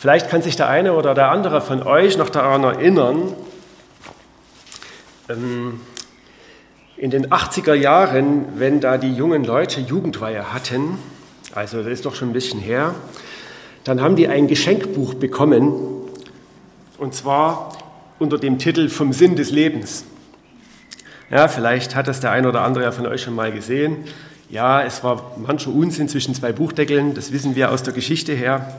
Vielleicht kann sich der eine oder der andere von euch noch daran erinnern, in den 80er Jahren, wenn da die jungen Leute Jugendweihe hatten, also das ist doch schon ein bisschen her, dann haben die ein Geschenkbuch bekommen, und zwar unter dem Titel Vom Sinn des Lebens. Ja, vielleicht hat das der eine oder andere ja von euch schon mal gesehen. Ja, es war mancher Unsinn zwischen zwei Buchdeckeln, das wissen wir aus der Geschichte her.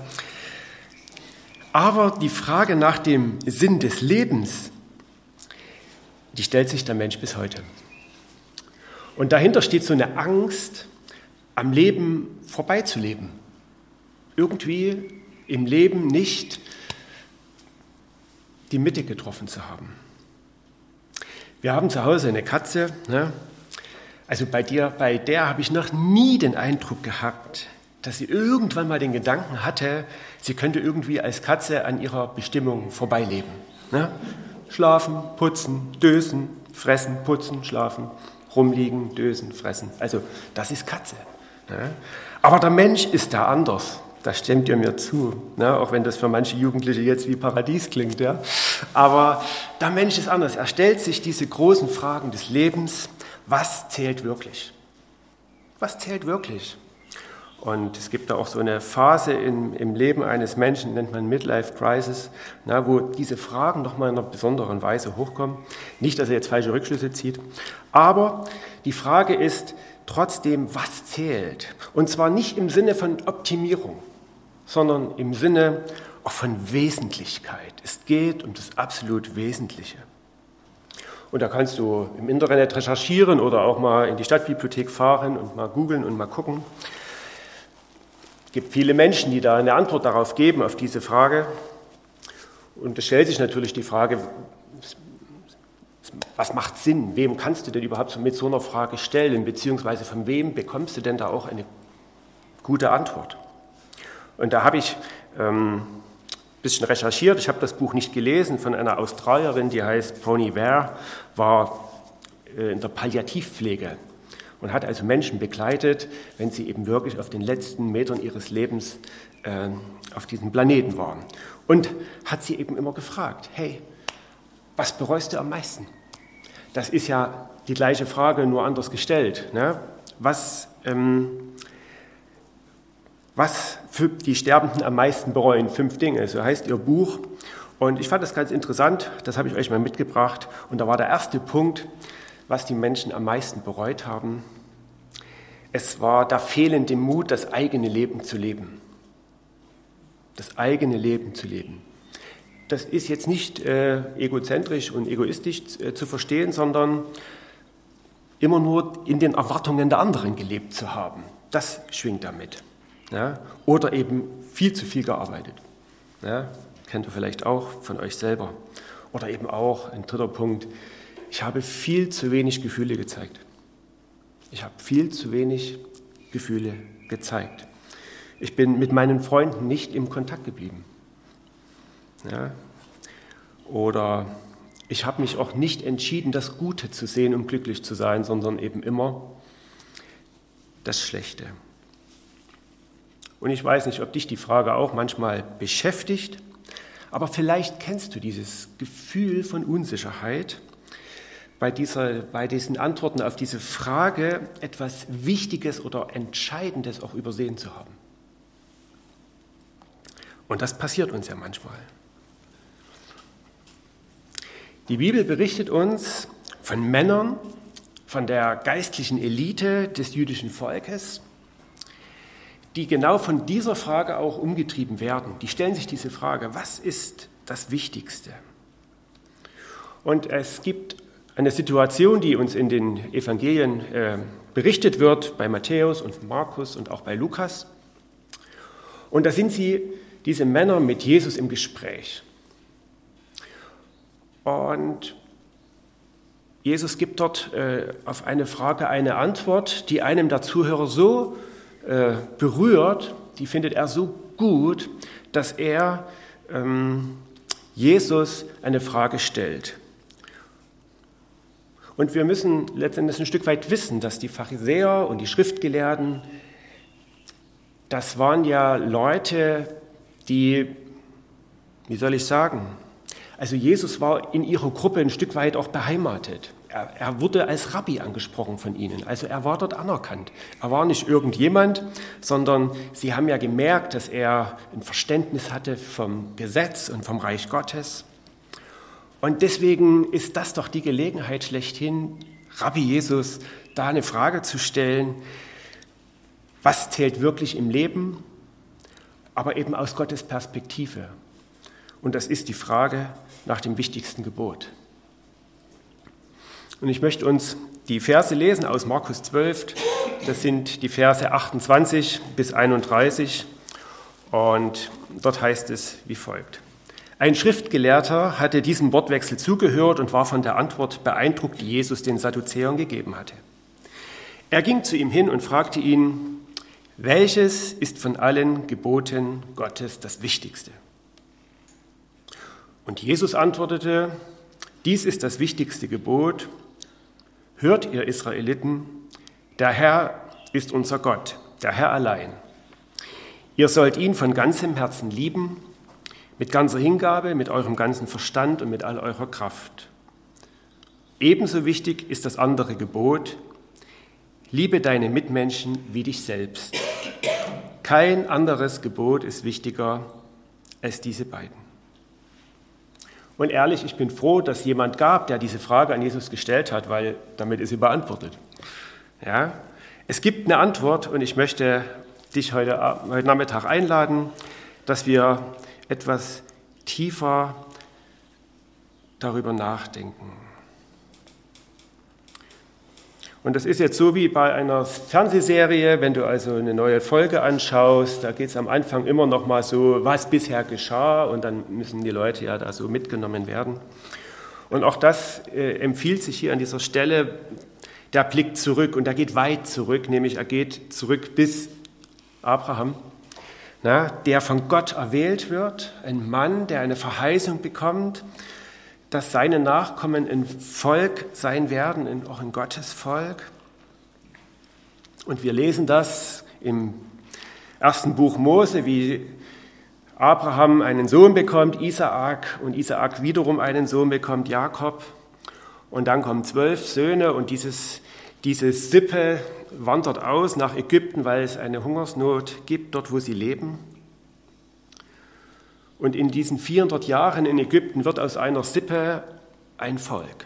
Aber die Frage nach dem Sinn des Lebens, die stellt sich der Mensch bis heute. Und dahinter steht so eine Angst, am Leben vorbeizuleben. Irgendwie im Leben nicht die Mitte getroffen zu haben. Wir haben zu Hause eine Katze, ne? Also bei der habe ich noch nie den Eindruck gehabt, dass sie irgendwann mal den Gedanken hatte, sie könnte irgendwie als Katze an ihrer Bestimmung vorbeileben. Ne? Schlafen, putzen, dösen, fressen, putzen, schlafen, rumliegen, dösen, fressen. Also das ist Katze. Ne? Aber der Mensch ist da anders. Das stimmt ihr mir zu, ne? Auch wenn das für manche Jugendliche jetzt wie Paradies klingt. Ja? Aber der Mensch ist anders. Er stellt sich diese großen Fragen des Lebens. Was zählt wirklich? Was zählt wirklich? Und es gibt da auch so eine Phase im Leben eines Menschen, nennt man Midlife Crisis, wo diese Fragen nochmal in einer besonderen Weise hochkommen. Nicht, dass er jetzt falsche Rückschlüsse zieht, aber die Frage ist trotzdem, was zählt? Und zwar nicht im Sinne von Optimierung, sondern im Sinne auch von Wesentlichkeit. Es geht um das absolut Wesentliche. Und da kannst du im Internet recherchieren oder auch mal in die Stadtbibliothek fahren und mal googeln und mal gucken. Es gibt viele Menschen, die da eine Antwort darauf geben, auf diese Frage. Und es stellt sich natürlich die Frage, was macht Sinn? Wem kannst du denn überhaupt mit so einer Frage stellen? Beziehungsweise von wem bekommst du denn da auch eine gute Antwort? Und da habe ich ein bisschen recherchiert. Ich habe das Buch nicht gelesen, von einer Australierin, die heißt Bronnie Ware, war in der Palliativpflege und hat also Menschen begleitet, wenn sie eben wirklich auf den letzten Metern ihres Lebens auf diesem Planeten waren. Und hat sie eben immer gefragt, hey, was bereust du am meisten? Das ist ja die gleiche Frage, nur anders gestellt. Ne? Was für die Sterbenden am meisten bereuen? 5 Dinge, so heißt ihr Buch. Und ich fand das ganz interessant, das habe ich euch mal mitgebracht. Und da war der erste Punkt, was die Menschen am meisten bereut haben. Es war der fehlende Mut, das eigene Leben zu leben. Das eigene Leben zu leben. Das ist jetzt nicht egozentrisch und egoistisch zu verstehen, sondern immer nur in den Erwartungen der anderen gelebt zu haben. Das schwingt damit. Ja? Oder eben viel zu viel gearbeitet. Ja? Kennt ihr vielleicht auch von euch selber. Oder eben auch, ein dritter Punkt, ich habe viel zu wenig Gefühle gezeigt. Ich habe viel zu wenig Gefühle gezeigt. Ich bin mit meinen Freunden nicht im Kontakt geblieben. Ja? Oder ich habe mich auch nicht entschieden, das Gute zu sehen, um glücklich zu sein, sondern eben immer das Schlechte. Und ich weiß nicht, ob dich die Frage auch manchmal beschäftigt, aber vielleicht kennst du dieses Gefühl von Unsicherheit, bei diesen Antworten auf diese Frage etwas Wichtiges oder Entscheidendes auch übersehen zu haben. Und das passiert uns ja manchmal. Die Bibel berichtet uns von Männern, von der geistlichen Elite des jüdischen Volkes, die genau von dieser Frage auch umgetrieben werden. Die stellen sich diese Frage, was ist das Wichtigste? Und es gibt eine Situation, die uns in den Evangelien berichtet wird, bei Matthäus und Markus und auch bei Lukas. Und da sind diese Männer mit Jesus im Gespräch. Und Jesus gibt dort auf eine Frage eine Antwort, die einem der Zuhörer so berührt, die findet er so gut, dass er Jesus eine Frage stellt. Und wir müssen letztendlich ein Stück weit wissen, dass die Pharisäer und die Schriftgelehrten, das waren ja Leute, die wie soll ich sagen? Also Jesus war in ihrer Gruppe ein Stück weit auch beheimatet. Er wurde als Rabbi angesprochen von ihnen, also er war dort anerkannt. Er war nicht irgendjemand, sondern sie haben ja gemerkt, dass er ein Verständnis hatte vom Gesetz und vom Reich Gottes. Und deswegen ist das doch die Gelegenheit schlechthin, Rabbi Jesus da eine Frage zu stellen, was zählt wirklich im Leben, aber eben aus Gottes Perspektive. Und das ist die Frage nach dem wichtigsten Gebot. Und ich möchte uns die Verse lesen aus Markus 12. Das sind die Verse 28 bis 31. Und dort heißt es wie folgt. Ein Schriftgelehrter hatte diesem Wortwechsel zugehört und war von der Antwort beeindruckt, die Jesus den Sadduzäern gegeben hatte. Er ging zu ihm hin und fragte ihn, welches ist von allen Geboten Gottes das Wichtigste? Und Jesus antwortete, dies ist das wichtigste Gebot. Hört ihr Israeliten, der Herr ist unser Gott, der Herr allein. Ihr sollt ihn von ganzem Herzen lieben, mit ganzer Hingabe, mit eurem ganzen Verstand und mit all eurer Kraft. Ebenso wichtig ist das andere Gebot, liebe deine Mitmenschen wie dich selbst. Kein anderes Gebot ist wichtiger als diese beiden. Und ehrlich, ich bin froh, dass jemand gab, der diese Frage an Jesus gestellt hat, weil damit ist sie beantwortet. Ja? Es gibt eine Antwort und ich möchte dich heute Nachmittag einladen, dass wir etwas tiefer darüber nachdenken. Und das ist jetzt so wie bei einer Fernsehserie, wenn du also eine neue Folge anschaust, da geht es am Anfang immer noch mal so, was bisher geschah und dann müssen die Leute ja da so mitgenommen werden. Und auch das empfiehlt sich hier an dieser Stelle, der Blick zurück und der geht weit zurück, nämlich er geht zurück bis Abraham, der von Gott erwählt wird, ein Mann, der eine Verheißung bekommt, dass seine Nachkommen ein Volk sein werden, auch ein Gottesvolk. Und wir lesen das im ersten Buch Mose, wie Abraham einen Sohn bekommt, Isaak, und Isaak wiederum einen Sohn bekommt, Jakob. Und dann kommen 12 Söhne und diese Sippe wandert aus nach Ägypten, weil es eine Hungersnot gibt, dort wo sie leben. Und in diesen 400 Jahren in Ägypten wird aus einer Sippe ein Volk,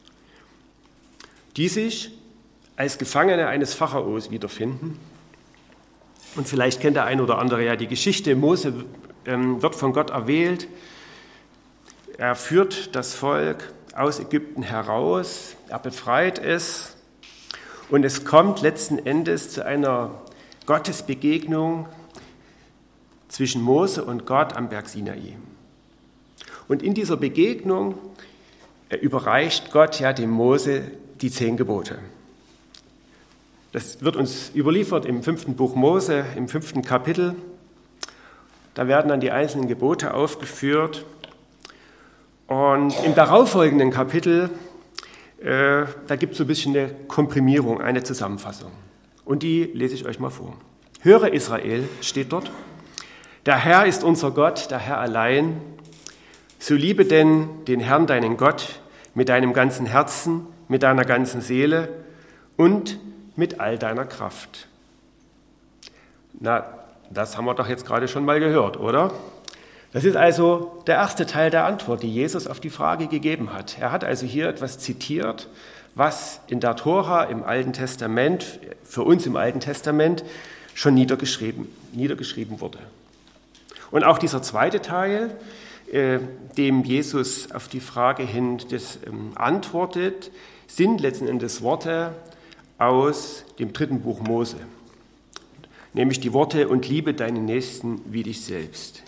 die sich als Gefangene eines Pharaos wiederfinden. Und vielleicht kennt der ein oder andere ja die Geschichte. Mose wird von Gott erwählt. Er führt das Volk aus Ägypten heraus. Er befreit es. Und es kommt letzten Endes zu einer Gottesbegegnung zwischen Mose und Gott am Berg Sinai. Und in dieser Begegnung überreicht Gott ja dem Mose die 10 Gebote. Das wird uns überliefert im 5. Buch Mose, im 5. Kapitel. Da werden dann die einzelnen Gebote aufgeführt. Und im darauffolgenden Kapitel, da gibt es so ein bisschen eine Komprimierung, eine Zusammenfassung. Und die lese ich euch mal vor. Höre Israel, steht dort. Der Herr ist unser Gott, der Herr allein. So liebe denn den Herrn, deinen Gott, mit deinem ganzen Herzen, mit deiner ganzen Seele und mit all deiner Kraft. Na, das haben wir doch jetzt gerade schon mal gehört, oder? Das ist also der erste Teil der Antwort, die Jesus auf die Frage gegeben hat. Er hat also hier etwas zitiert, was in der Tora im Alten Testament, für uns im Alten Testament, schon niedergeschrieben wurde. Und auch dieser zweite Teil, dem Jesus auf die Frage hin antwortet, sind letzten Endes Worte aus dem 3. Buch Mose, nämlich die Worte, und liebe deinen Nächsten wie dich selbst.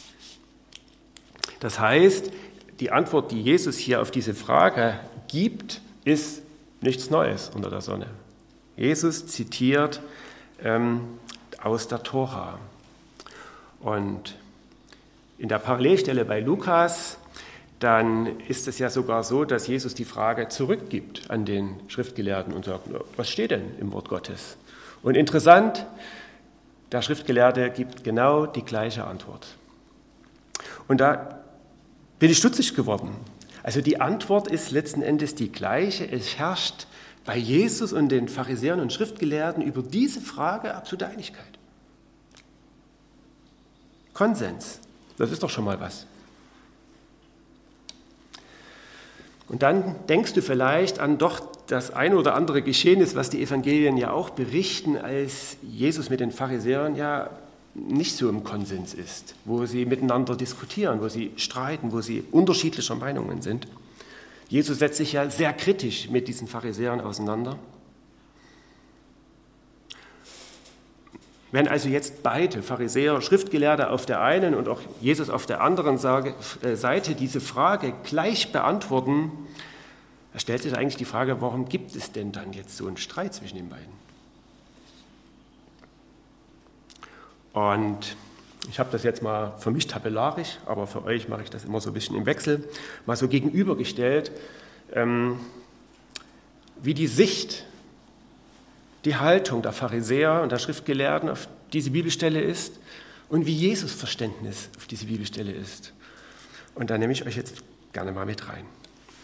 Das heißt, die Antwort, die Jesus hier auf diese Frage gibt, ist nichts Neues unter der Sonne. Jesus zitiert aus der Tora. Und in der Parallelstelle bei Lukas, dann ist es ja sogar so, dass Jesus die Frage zurückgibt an den Schriftgelehrten und sagt, was steht denn im Wort Gottes? Und interessant, der Schriftgelehrte gibt genau die gleiche Antwort. Und da bin ich stutzig geworden. Also die Antwort ist letzten Endes die gleiche. Es herrscht bei Jesus und den Pharisäern und Schriftgelehrten über diese Frage absolute Einigkeit. Konsens, das ist doch schon mal was. Und dann denkst du vielleicht an doch das ein oder andere Geschehnis, was die Evangelien ja auch berichten, als Jesus mit den Pharisäern ja nicht so im Konsens ist, wo sie miteinander diskutieren, wo sie streiten, wo sie unterschiedlicher Meinungen sind. Jesus setzt sich ja sehr kritisch mit diesen Pharisäern auseinander. Wenn also jetzt beide, Pharisäer, Schriftgelehrte auf der einen und auch Jesus auf der anderen Seite diese Frage gleich beantworten, da stellt sich eigentlich die Frage, warum gibt es denn dann jetzt so einen Streit zwischen den beiden? Und ich habe das jetzt mal für mich tabellarisch, aber für euch mache ich das immer so ein bisschen im Wechsel, mal so gegenübergestellt, wie die Sicht, die Haltung der Pharisäer und der Schriftgelehrten auf diese Bibelstelle ist und wie Jesus Verständnis auf diese Bibelstelle ist. Und da nehme ich euch jetzt gerne mal mit rein.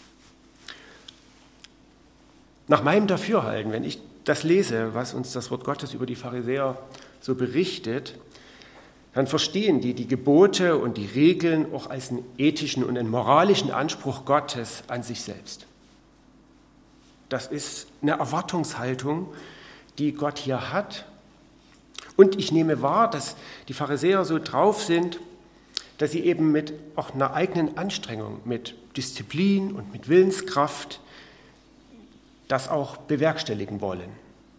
Nach meinem Dafürhalten, wenn ich das lese, was uns das Wort Gottes über die Pharisäer so berichtet, dann verstehen die Gebote und die Regeln auch als einen ethischen und einen moralischen Anspruch Gottes an sich selbst. Das ist eine Erwartungshaltung, die Gott hier hat. Und ich nehme wahr, dass die Pharisäer so drauf sind, dass sie eben mit auch einer eigenen Anstrengung, mit Disziplin und mit Willenskraft das auch bewerkstelligen wollen.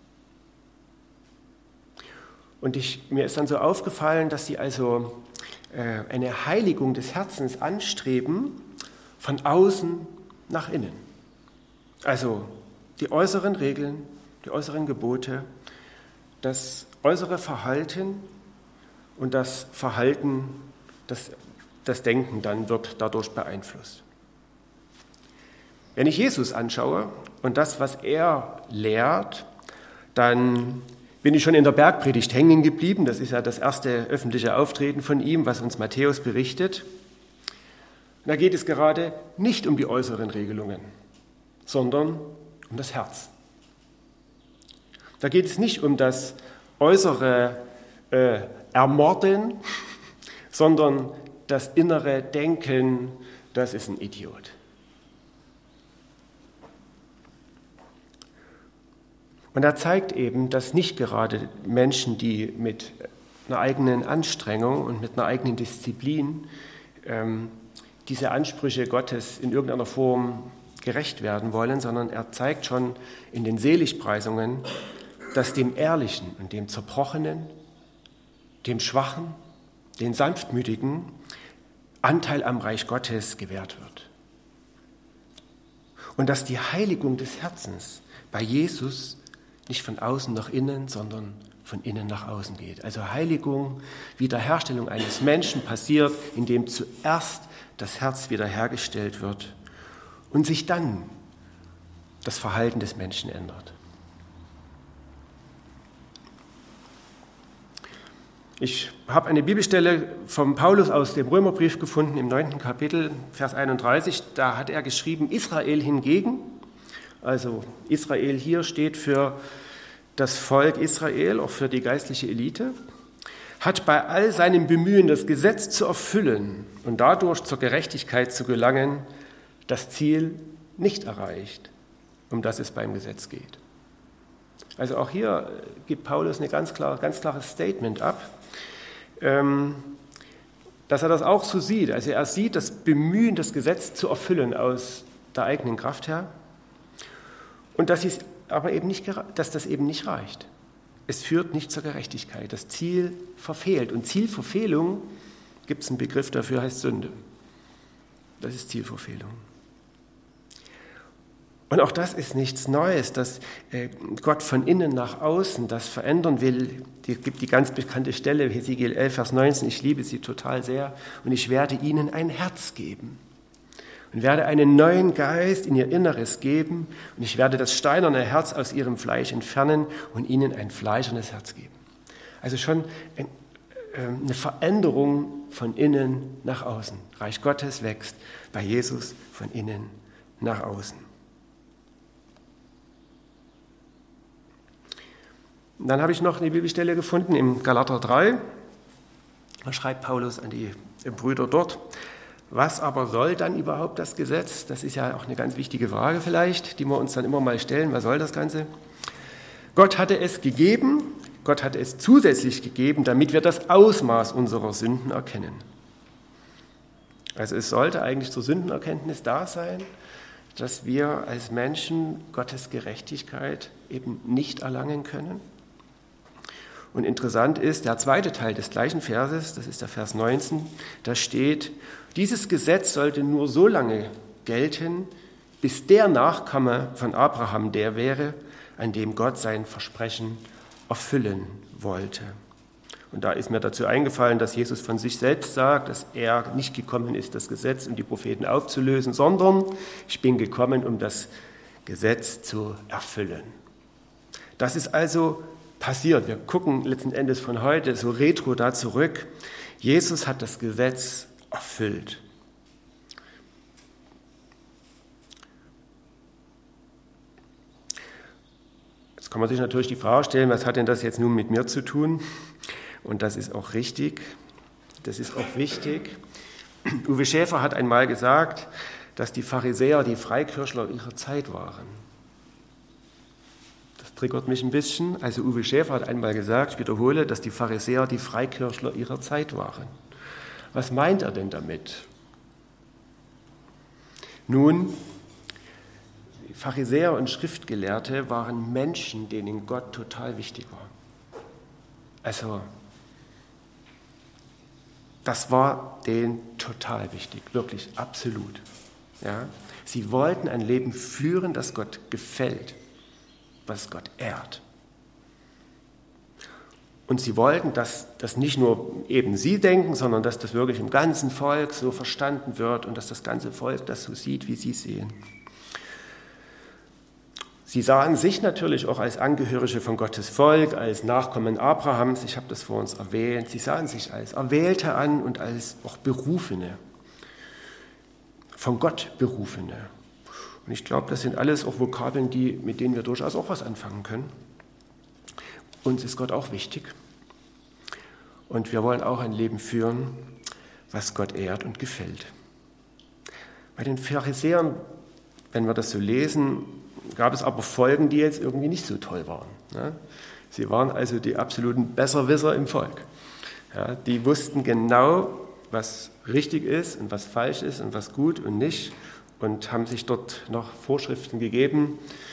Und mir ist dann so aufgefallen, dass sie also eine Heiligung des Herzens anstreben, von außen nach innen. Also die äußeren Regeln, die äußeren Gebote, das äußere Verhalten und das Verhalten, das Denken dann wird dadurch beeinflusst. Wenn ich Jesus anschaue und das, was er lehrt, dann bin ich schon in der Bergpredigt hängen geblieben. Das ist ja das erste öffentliche Auftreten von ihm, was uns Matthäus berichtet. Da geht es gerade nicht um die äußeren Regelungen, sondern um das Herz. Da geht es nicht um das äußere Ermorden, sondern das innere Denken, das ist ein Idiot. Und er zeigt eben, dass nicht gerade Menschen, die mit einer eigenen Anstrengung und mit einer eigenen Disziplin diese Ansprüche Gottes in irgendeiner Form gerecht werden wollen, sondern er zeigt schon in den Seligpreisungen, dass dem Ehrlichen und dem Zerbrochenen, dem Schwachen, den Sanftmütigen Anteil am Reich Gottes gewährt wird. Und dass die Heiligung des Herzens bei Jesus nicht von außen nach innen, sondern von innen nach außen geht. Also Heiligung, Wiederherstellung eines Menschen passiert, indem zuerst das Herz wiederhergestellt wird und sich dann das Verhalten des Menschen ändert. Ich habe eine Bibelstelle vom Paulus aus dem Römerbrief gefunden, im 9. Kapitel, Vers 31. Da hat er geschrieben, Israel hingegen, also Israel hier steht für das Volk Israel, auch für die geistliche Elite, hat bei all seinem Bemühen, das Gesetz zu erfüllen und dadurch zur Gerechtigkeit zu gelangen, das Ziel nicht erreicht, um das es beim Gesetz geht. Also auch hier gibt Paulus ein ganz klares Statement ab, dass er das auch so sieht. Also er sieht das Bemühen, das Gesetz zu erfüllen aus der eigenen Kraft her und dass das eben nicht reicht. Es führt nicht zur Gerechtigkeit. Das Ziel verfehlt. Und Zielverfehlung, gibt es einen Begriff dafür, heißt Sünde. Das ist Zielverfehlung. Und auch das ist nichts Neues, dass Gott von innen nach außen das verändern will. Es gibt die ganz bekannte Stelle, Hesekiel 11, Vers 19, ich liebe sie total sehr. Und ich werde ihnen ein Herz geben und werde einen neuen Geist in ihr Inneres geben und ich werde das steinerne Herz aus ihrem Fleisch entfernen und ihnen ein fleischernes Herz geben. Also schon eine Veränderung von innen nach außen. Reich Gottes wächst bei Jesus von innen nach außen. Und dann habe ich noch eine Bibelstelle gefunden im Galater 3. Da schreibt Paulus an die Brüder dort: Was aber soll dann überhaupt das Gesetz? Das ist ja auch eine ganz wichtige Frage vielleicht, die wir uns dann immer mal stellen. Was soll das Ganze? Gott hatte es gegeben, Gott hatte es zusätzlich gegeben, damit wir das Ausmaß unserer Sünden erkennen. Also es sollte eigentlich zur Sündenerkenntnis da sein, dass wir als Menschen Gottes Gerechtigkeit eben nicht erlangen können. Und interessant ist, der zweite Teil des gleichen Verses, das ist der Vers 19, da steht: Dieses Gesetz sollte nur so lange gelten, bis der Nachkomme von Abraham der wäre, an dem Gott sein Versprechen erfüllen wollte. Und da ist mir dazu eingefallen, dass Jesus von sich selbst sagt, dass er nicht gekommen ist, das Gesetz und die Propheten aufzulösen, sondern ich bin gekommen, um das Gesetz zu erfüllen. Das ist also passiert. Wir gucken letzten Endes von heute so retro da zurück. Jesus hat das Gesetz erfüllt. Jetzt kann man sich natürlich die Frage stellen, was hat denn das jetzt nun mit mir zu tun? Und das ist auch richtig, das ist auch wichtig. Uwe Schäfer hat einmal gesagt, dass die Pharisäer die Freikirchler ihrer Zeit waren. Das triggert mich ein bisschen. Also Uwe Schäfer hat einmal gesagt, ich wiederhole, dass die Pharisäer die Freikirchler ihrer Zeit waren. Was meint er denn damit? Nun, Pharisäer und Schriftgelehrte waren Menschen, denen Gott total wichtig war. Also, das war denen total wichtig, wirklich, absolut. Ja? Sie wollten ein Leben führen, das Gott gefällt, was Gott ehrt. Und sie wollten, dass das nicht nur eben sie denken, sondern dass das wirklich im ganzen Volk so verstanden wird und dass das ganze Volk das so sieht, wie sie sehen. Sie sahen sich natürlich auch als Angehörige von Gottes Volk, als Nachkommen Abrahams, ich habe das vor uns erwähnt. Sie sahen sich als Erwählte an und als auch Berufene, von Gott Berufene. Und ich glaube, das sind alles auch Vokabeln, mit denen wir durchaus auch was anfangen können. Uns ist Gott auch wichtig. Und wir wollen auch ein Leben führen, was Gott ehrt und gefällt. Bei den Pharisäern, wenn wir das so lesen, gab es aber Folgen, die jetzt irgendwie nicht so toll waren. Sie waren also die absoluten Besserwisser im Volk. Ja, die wussten genau, was richtig ist und was falsch ist und was gut und nicht und haben sich dort noch Vorschriften gegeben.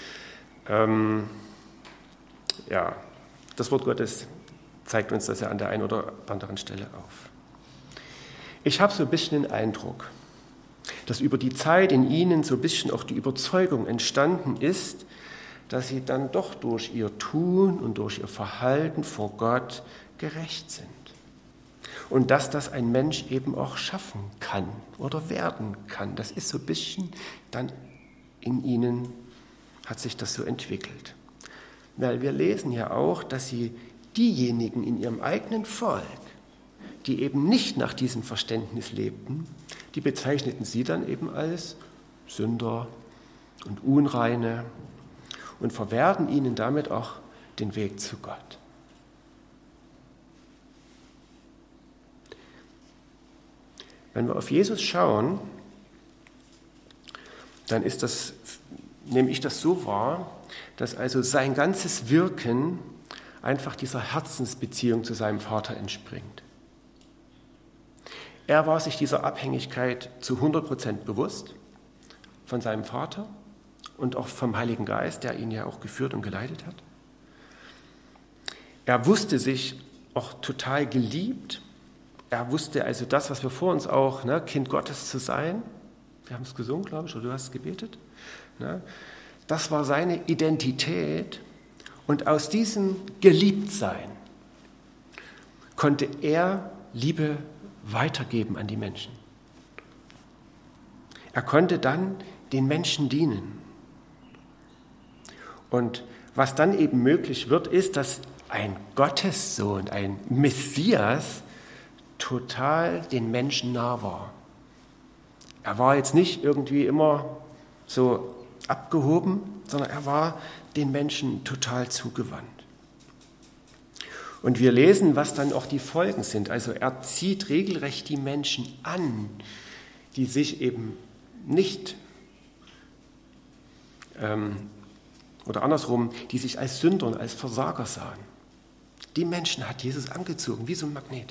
Das Wort Gottes zeigt uns das ja an der einen oder anderen Stelle auf. Ich habe so ein bisschen den Eindruck, dass über die Zeit in ihnen so ein bisschen auch die Überzeugung entstanden ist, dass sie dann doch durch ihr Tun und durch ihr Verhalten vor Gott gerecht sind. Und dass das ein Mensch eben auch schaffen kann oder werden kann. Das ist so ein bisschen dann in ihnen, hat sich das so entwickelt. Weil wir lesen ja auch, dass sie diejenigen in ihrem eigenen Volk, die eben nicht nach diesem Verständnis lebten, die bezeichneten sie dann eben als Sünder und Unreine und verwehrten ihnen damit auch den Weg zu Gott. Wenn wir auf Jesus schauen, dann nehme ich das so wahr, dass also sein ganzes Wirken einfach dieser Herzensbeziehung zu seinem Vater entspringt. Er war sich dieser Abhängigkeit zu 100% bewusst von seinem Vater und auch vom Heiligen Geist, der ihn ja auch geführt und geleitet hat. Er wusste sich auch total geliebt. Er wusste also das, was wir vor uns auch, Kind Gottes zu sein. Wir haben es gesungen, glaube ich, oder du hast es gebetet. Das war seine Identität. Und aus diesem Geliebtsein konnte er Liebe weitergeben an die Menschen. Er konnte dann den Menschen dienen. Und was dann eben möglich wird, ist, dass ein Gottessohn, ein Messias, total den Menschen nah war. Er war jetzt nicht irgendwie immer so abgehoben, sondern er war den Menschen total zugewandt. Und wir lesen, was dann auch die Folgen sind. Also er zieht regelrecht die Menschen an, die sich eben nicht, oder andersrum, die sich als Sünder und als Versager sahen. Die Menschen hat Jesus angezogen, wie so ein Magnet.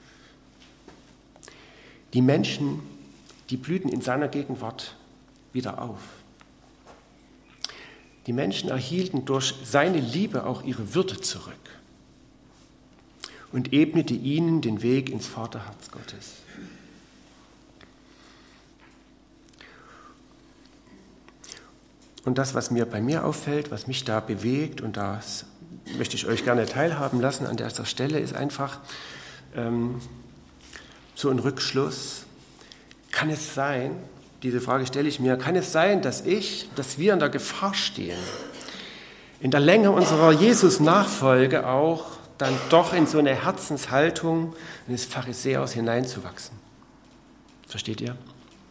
Die Menschen, die blühten in seiner Gegenwart wieder auf. Die Menschen erhielten durch seine Liebe auch ihre Würde zurück und ebnete ihnen den Weg ins Vaterherz Gottes. Und das, was bei mir auffällt, was mich da bewegt, und das möchte ich euch gerne teilhaben lassen an dieser Stelle, ist einfach so ein Rückschluss. Kann es sein, diese Frage stelle ich mir, kann es sein, dass wir in der Gefahr stehen, in der Länge unserer Jesus-Nachfolge auch dann doch in so eine Herzenshaltung eines Pharisäers hineinzuwachsen? Versteht ihr?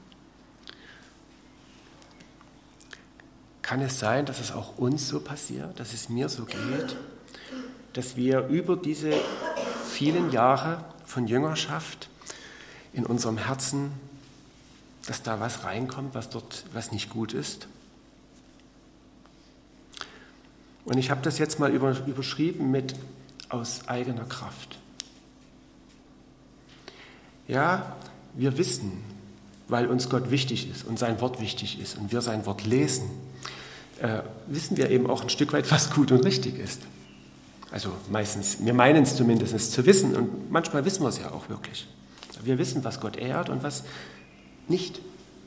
Kann es sein, dass es auch uns so passiert, dass es mir so geht, dass wir über diese vielen Jahre von Jüngerschaft in unserem Herzen, dass da was reinkommt, was nicht gut ist? Und ich habe das jetzt mal überschrieben mit aus eigener Kraft. Ja, wir wissen, weil uns Gott wichtig ist und sein Wort wichtig ist und wir sein Wort lesen, wissen wir eben auch ein Stück weit, was gut und richtig ist. Also meistens, wir meinen es zumindest zu wissen und manchmal wissen wir es ja auch wirklich. Wir wissen, was Gott ehrt und was nicht.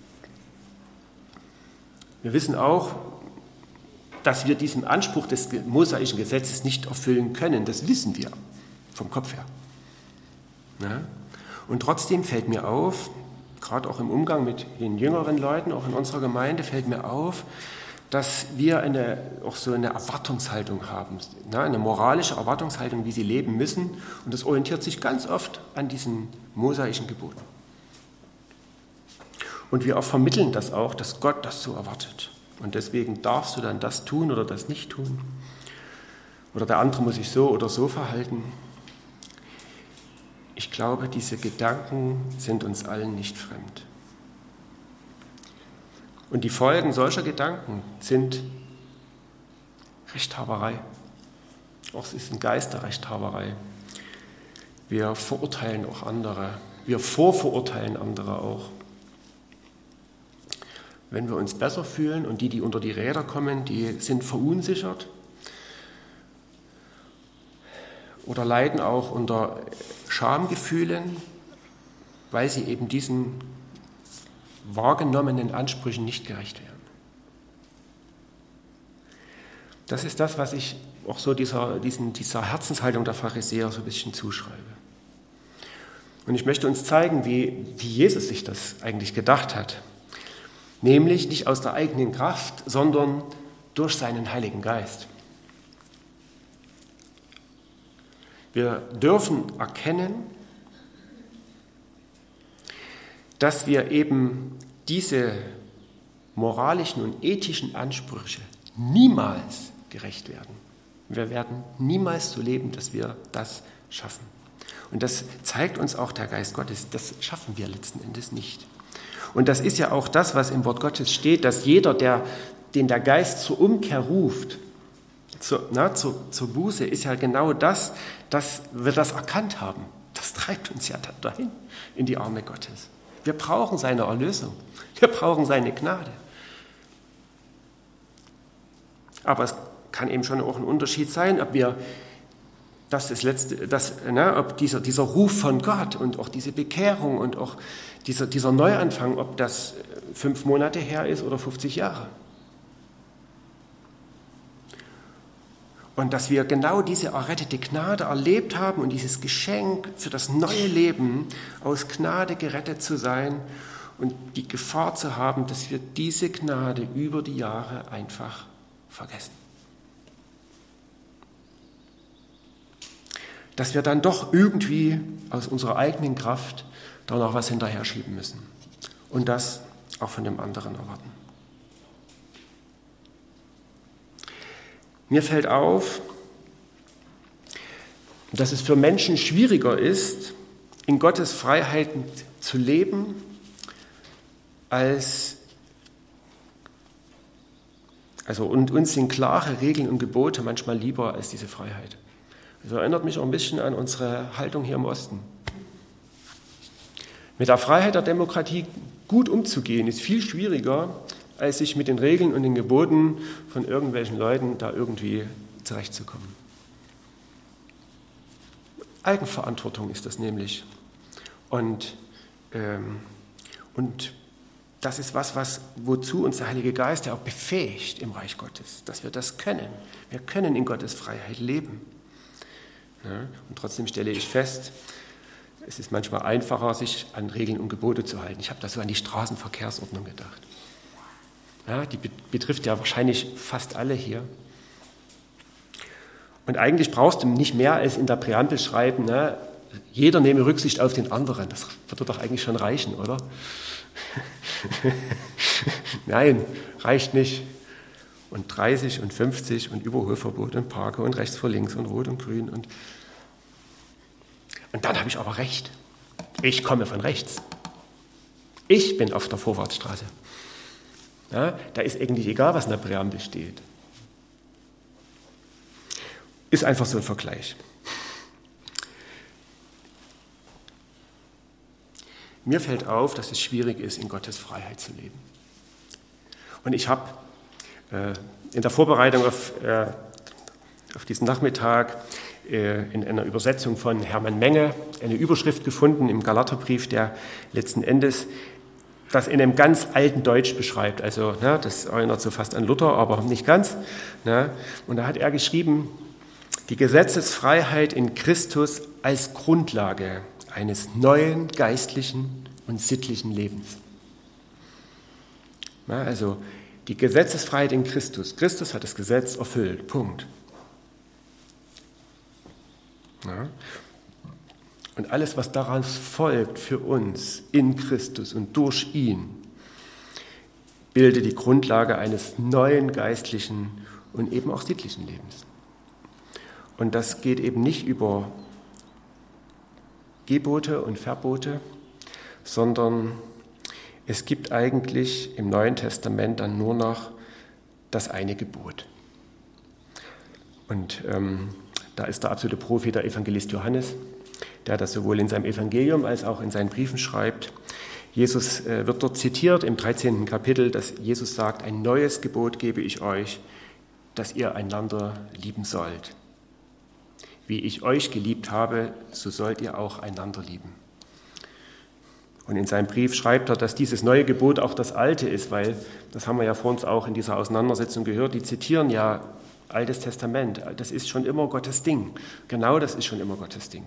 Wir wissen auch, dass wir diesen Anspruch des mosaischen Gesetzes nicht erfüllen können. Das wissen wir vom Kopf her. Ja? Und trotzdem fällt mir auf, gerade auch im Umgang mit den jüngeren Leuten, auch in unserer Gemeinde, fällt mir auf, dass wir auch so eine Erwartungshaltung haben, eine moralische Erwartungshaltung, wie sie leben müssen. Und das orientiert sich ganz oft an diesen mosaischen Geboten. Und wir auch vermitteln das auch, dass Gott das so erwartet. Und deswegen darfst du dann das tun oder das nicht tun. Oder der andere muss sich so oder so verhalten. Ich glaube, diese Gedanken sind uns allen nicht fremd. Und die Folgen solcher Gedanken sind Rechthaberei. Auch es ist ein Geist der Rechthaberei. Wir verurteilen auch andere. Wir vorverurteilen andere auch. Wenn wir uns besser fühlen und die unter die Räder kommen, die sind verunsichert oder leiden auch unter Schamgefühlen, weil sie eben diesen wahrgenommenen Ansprüchen nicht gerecht werden. Das ist das, was ich auch so dieser Herzenshaltung der Pharisäer so ein bisschen zuschreibe. Und ich möchte uns zeigen, wie Jesus sich das eigentlich gedacht hat. Nämlich nicht aus der eigenen Kraft, sondern durch seinen Heiligen Geist. Wir dürfen erkennen, dass wir eben diese moralischen und ethischen Ansprüche niemals gerecht werden. Wir werden niemals so leben, dass wir das schaffen. Und das zeigt uns auch der Geist Gottes. Das schaffen wir letzten Endes nicht. Und das ist ja auch das, was im Wort Gottes steht, dass jeder, den der Geist zur Umkehr ruft, zur Buße, ist ja genau das, dass wir das erkannt haben. Das treibt uns ja dahin, in die Arme Gottes. Wir brauchen seine Erlösung. Wir brauchen seine Gnade. Aber es kann eben schon auch ein Unterschied sein, ob wir ob dieser Ruf von Gott und auch diese Bekehrung und auch dieser Neuanfang, ob das 5 Monate her ist oder 50 Jahre. Und dass wir genau diese errettete Gnade erlebt haben und dieses Geschenk für das neue Leben, aus Gnade gerettet zu sein und die Gefahr zu haben, dass wir diese Gnade über die Jahre einfach vergessen. dass wir dann doch irgendwie aus unserer eigenen Kraft da noch was hinterher schieben müssen und das auch von dem anderen erwarten. Mir fällt auf, dass es für Menschen schwieriger ist, in Gottes Freiheiten zu leben, und uns sind klare Regeln und Gebote manchmal lieber als diese Freiheit. Das erinnert mich auch ein bisschen an unsere Haltung hier im Osten. Mit der Freiheit der Demokratie gut umzugehen, ist viel schwieriger, als sich mit den Regeln und den Geboten von irgendwelchen Leuten da irgendwie zurechtzukommen. Eigenverantwortung ist das nämlich. Und das ist wozu uns der Heilige Geist ja auch befähigt im Reich Gottes, dass wir das können. Wir können in Gottes Freiheit leben. Ja, und trotzdem stelle ich fest, es ist manchmal einfacher, sich an Regeln und Gebote zu halten. Ich habe da so an die Straßenverkehrsordnung gedacht. Ja, die betrifft ja wahrscheinlich fast alle hier. Und eigentlich brauchst du nicht mehr als in der Präambel schreiben, ne, jeder nehme Rücksicht auf den anderen. Das würde doch eigentlich schon reichen, oder? Nein, reicht nicht. Und 30 und 50 und Überholverbot und Parke und rechts vor links und rot und grün. Und dann habe ich aber recht. Ich komme von rechts. Ich bin auf der Vorwärtsstraße. Ja, da ist eigentlich egal, was in der Präambel steht. Ist einfach so ein Vergleich. Mir fällt auf, dass es schwierig ist, in Gottes Freiheit zu leben. Und ich habe in der Vorbereitung auf diesen Nachmittag in einer Übersetzung von Hermann Menge eine Überschrift gefunden im Galaterbrief, der letzten Endes das in einem ganz alten Deutsch beschreibt. Also das erinnert so fast an Luther, aber nicht ganz. Und da hat er geschrieben, die Gesetzesfreiheit in Christus als Grundlage eines neuen geistlichen und sittlichen Lebens. Also die Gesetzesfreiheit in Christus. Christus hat das Gesetz erfüllt. Punkt. Ja. Und alles, was daraus folgt für uns in Christus und durch ihn, bildet die Grundlage eines neuen geistlichen und eben auch sittlichen Lebens. Und das geht eben nicht über Gebote und Verbote, sondern es gibt eigentlich im Neuen Testament dann nur noch das eine Gebot. Und da ist der absolute Profi der Evangelist Johannes, der das sowohl in seinem Evangelium als auch in seinen Briefen schreibt. Jesus wird dort zitiert im 13. Kapitel, dass Jesus sagt, ein neues Gebot gebe ich euch, dass ihr einander lieben sollt. Wie ich euch geliebt habe, so sollt ihr auch einander lieben. Und in seinem Brief schreibt er, dass dieses neue Gebot auch das alte ist, weil, das haben wir ja vor uns auch in dieser Auseinandersetzung gehört, die zitieren ja Altes Testament. Das ist schon immer Gottes Ding. Genau das ist schon immer Gottes Ding.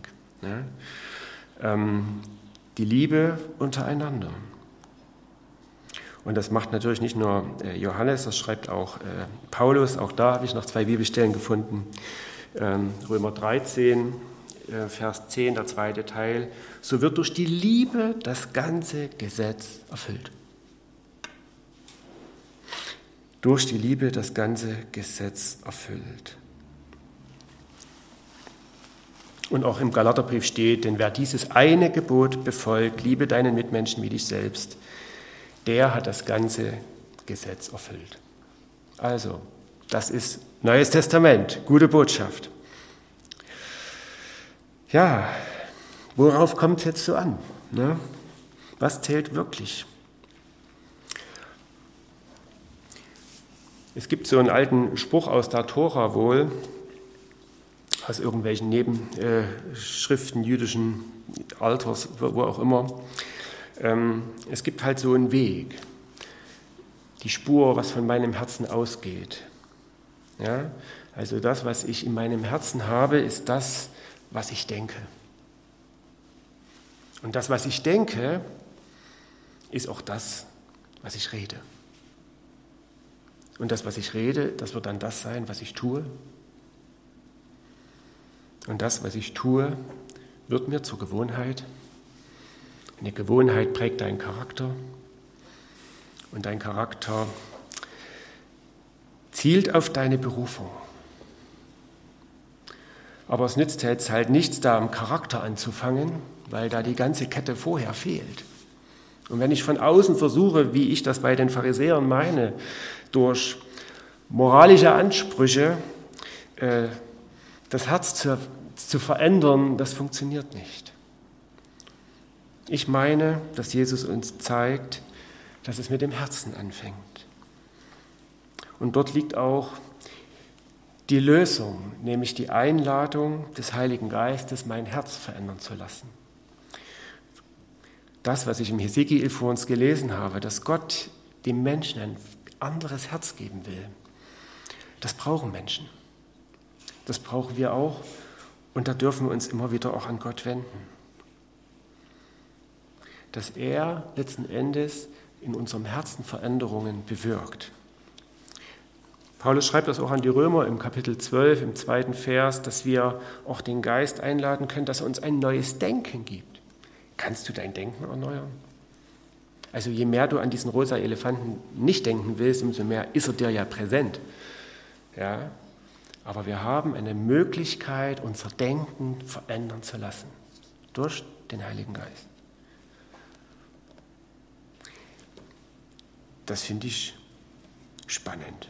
Die Liebe untereinander. Und das macht natürlich nicht nur Johannes, das schreibt auch Paulus. Auch da habe ich noch 2 Bibelstellen gefunden. Römer 13, Vers 10, der zweite Teil. So wird durch die Liebe das ganze Gesetz erfüllt. Durch die Liebe das ganze Gesetz erfüllt. Und auch im Galaterbrief steht, denn wer dieses eine Gebot befolgt, liebe deinen Mitmenschen wie dich selbst, der hat das ganze Gesetz erfüllt. Also, das ist Neues Testament, gute Botschaft. Ja, worauf kommt es jetzt so an? Ne? Was zählt wirklich? Es gibt so einen alten Spruch aus der Tora wohl, aus irgendwelchen Nebenschriften jüdischen Alters, wo auch immer. Es gibt halt so einen Weg, die Spur, was von meinem Herzen ausgeht. Ja? Also das, was ich in meinem Herzen habe, ist das, was ich denke. Und das, was ich denke, ist auch das, was ich rede. Und das, was ich rede, das wird dann das sein, was ich tue. Und das, was ich tue, wird mir zur Gewohnheit. Eine Gewohnheit prägt deinen Charakter. Und dein Charakter zielt auf deine Berufung. Aber es nützt jetzt halt nichts, da am Charakter anzufangen, weil da die ganze Kette vorher fehlt. Und wenn ich von außen versuche, wie ich das bei den Pharisäern meine, durch moralische Ansprüche das Herz zu verändern, das funktioniert nicht. Ich meine, dass Jesus uns zeigt, dass es mit dem Herzen anfängt. Und dort liegt auch die Lösung, nämlich die Einladung des Heiligen Geistes, mein Herz verändern zu lassen. Das, was ich im Hesekiel vor uns gelesen habe, dass Gott dem Menschen ein anderes Herz geben will, das brauchen Menschen. Das brauchen wir auch und da dürfen wir uns immer wieder auch an Gott wenden. Dass er letzten Endes in unserem Herzen Veränderungen bewirkt. Paulus schreibt das auch an die Römer im Kapitel 12, im 2. Vers, dass wir auch den Geist einladen können, dass er uns ein neues Denken gibt. Kannst du dein Denken erneuern? Also je mehr du an diesen rosa Elefanten nicht denken willst, umso mehr ist er dir ja präsent. Ja? Aber wir haben eine Möglichkeit, unser Denken verändern zu lassen. Durch den Heiligen Geist. Das finde ich spannend.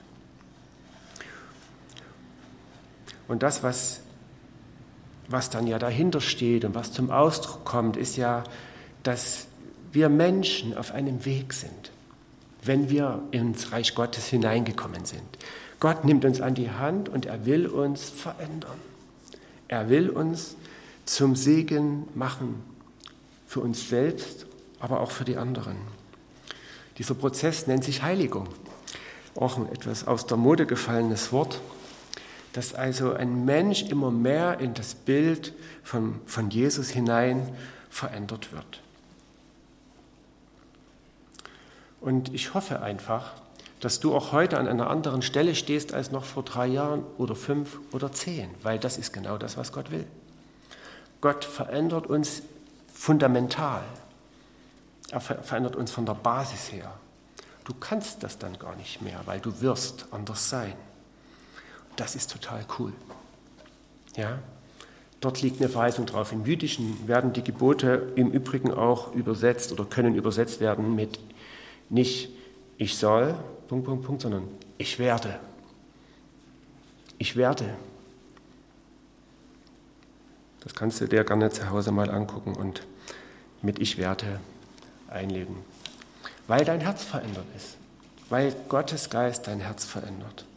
Und das, was dann ja dahinter steht und was zum Ausdruck kommt, ist ja, dass wir Menschen auf einem Weg sind, wenn wir ins Reich Gottes hineingekommen sind. Gott nimmt uns an die Hand und er will uns verändern. Er will uns zum Segen machen, für uns selbst, aber auch für die anderen. Dieser Prozess nennt sich Heiligung. Auch ein etwas aus der Mode gefallenes Wort, dass also ein Mensch immer mehr in das Bild von Jesus hinein verändert wird. Und ich hoffe einfach, dass du auch heute an einer anderen Stelle stehst als noch vor 3 Jahren oder 5 oder 10, weil das ist genau das, was Gott will. Gott verändert uns fundamental. Er verändert uns von der Basis her. Du kannst das dann gar nicht mehr, weil du wirst anders sein. Das ist total cool. Ja? Dort liegt eine Verheißung drauf. Im Jüdischen werden die Gebote im Übrigen auch übersetzt oder können übersetzt werden mit nicht ich soll, ... sondern ich werde. Ich werde. Das kannst du dir gerne zu Hause mal angucken und mit ich werde einlegen. Weil dein Herz verändert ist. Weil Gottes Geist dein Herz verändert.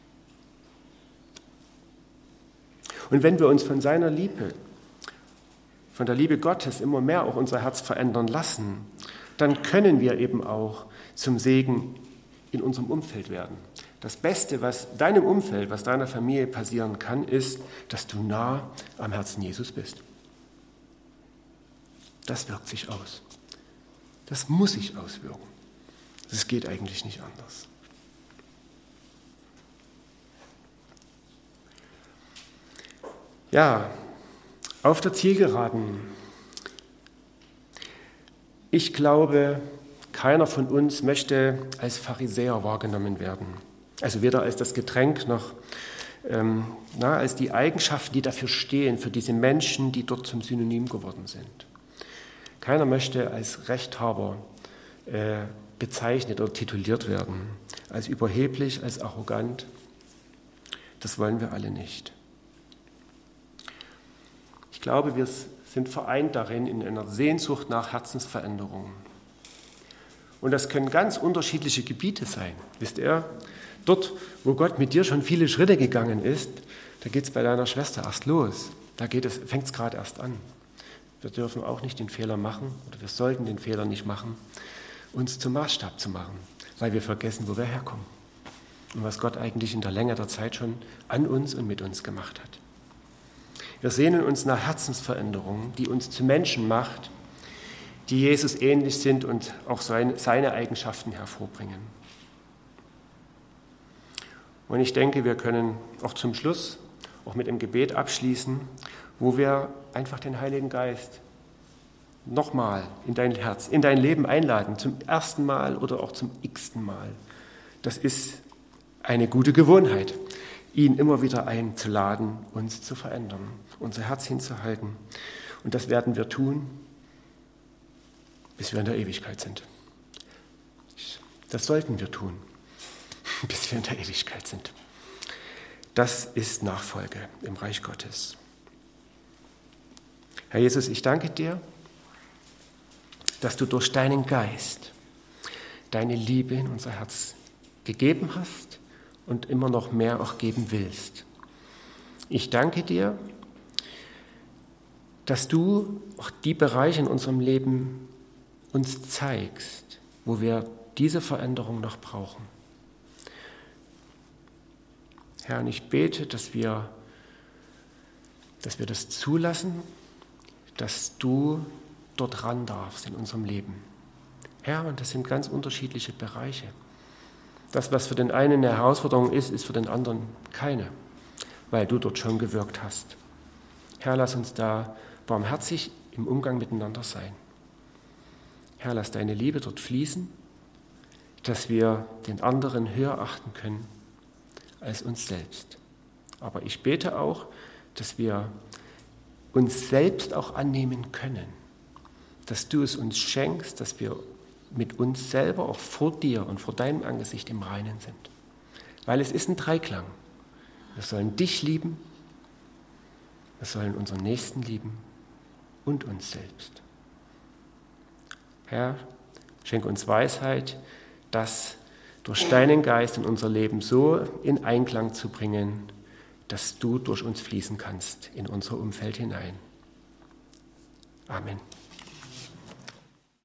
Und wenn wir uns von seiner Liebe, von der Liebe Gottes immer mehr auch unser Herz verändern lassen, dann können wir eben auch zum Segen in unserem Umfeld werden. Das Beste, was deinem Umfeld, was deiner Familie passieren kann, ist, dass du nah am Herzen Jesus bist. Das wirkt sich aus. Das muss sich auswirken. Das geht eigentlich nicht anders. Ja, auf der Zielgeraden. Ich glaube, keiner von uns möchte als Pharisäer wahrgenommen werden. Also weder als das Getränk noch als die Eigenschaften, die dafür stehen, für diese Menschen, die dort zum Synonym geworden sind. Keiner möchte als Rechthaber bezeichnet oder tituliert werden, als überheblich, als arrogant. Das wollen wir alle nicht. Ich glaube, wir sind vereint darin, in einer Sehnsucht nach Herzensveränderung. Und das können ganz unterschiedliche Gebiete sein. Wisst ihr, dort, wo Gott mit dir schon viele Schritte gegangen ist, da geht es bei deiner Schwester erst los. Da fängt es gerade erst an. Wir dürfen auch nicht den Fehler machen, oder wir sollten den Fehler nicht machen, uns zum Maßstab zu machen, weil wir vergessen, wo wir herkommen und was Gott eigentlich in der Länge der Zeit schon an uns und mit uns gemacht hat. Wir sehnen uns nach Herzensveränderung, die uns zu Menschen macht, die Jesus ähnlich sind und auch seine Eigenschaften hervorbringen. Und ich denke, wir können auch zum Schluss auch mit dem Gebet abschließen, wo wir einfach den Heiligen Geist nochmal in dein Herz, in dein Leben einladen, zum ersten Mal oder auch zum x-ten Mal. Das ist eine gute Gewohnheit, ihn immer wieder einzuladen, uns zu verändern, unser Herz hinzuhalten. Und das werden wir tun, bis wir in der Ewigkeit sind. Das sollten wir tun, bis wir in der Ewigkeit sind. Das ist Nachfolge im Reich Gottes. Herr Jesus, ich danke dir, dass du durch deinen Geist deine Liebe in unser Herz gegeben hast und immer noch mehr auch geben willst. Ich danke dir, dass du auch die Bereiche in unserem Leben uns zeigst, wo wir diese Veränderung noch brauchen. Herr, und ich bete, dass wir das zulassen, dass du dort ran darfst in unserem Leben. Herr, und das sind ganz unterschiedliche Bereiche. Das, was für den einen eine Herausforderung ist, ist für den anderen keine, weil du dort schon gewirkt hast. Herr, lass uns da barmherzig im Umgang miteinander sein. Herr, lass deine Liebe dort fließen, dass wir den anderen höher achten können als uns selbst. Aber ich bete auch, dass wir uns selbst auch annehmen können, dass du es uns schenkst, dass wir mit uns selber auch vor dir und vor deinem Angesicht im Reinen sind. Weil es ist ein Dreiklang. Wir sollen dich lieben, wir sollen unseren Nächsten lieben und uns selbst. Herr, schenke uns Weisheit, das durch deinen Geist in unser Leben so in Einklang zu bringen, dass du durch uns fließen kannst in unser Umfeld hinein. Amen.